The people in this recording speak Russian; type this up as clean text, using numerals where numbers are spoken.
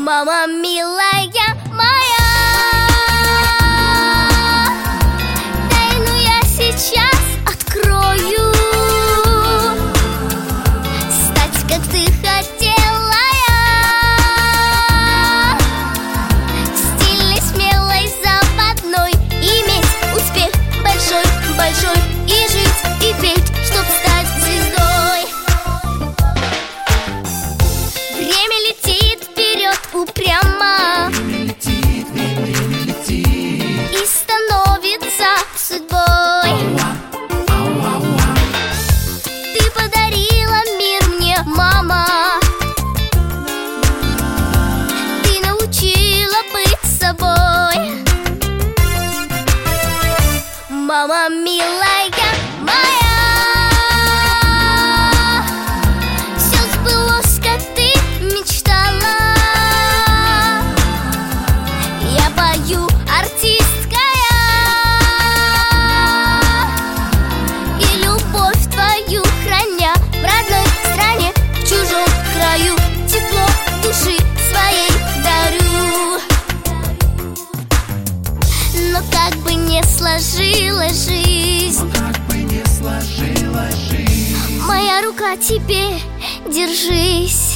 Мама милая моя, тайну я сейчас открою. Стать, как ты хотела я, стильной, смелой, западной, иметь успех большой, большой, и жить, и петь, чтоб стать звездой. Время летит вперед упрямо, и становится судьбой. Ты подарила мир мне, мама, ты научила быть собой. Мама милая моя, все сбылось, как ты мечтала. Я пою артисткая, и любовь твою храня в родной стране, в чужом краю, тепло души своей дарю. Но как бы не сложилась жизнь, моя рука, теперь держись.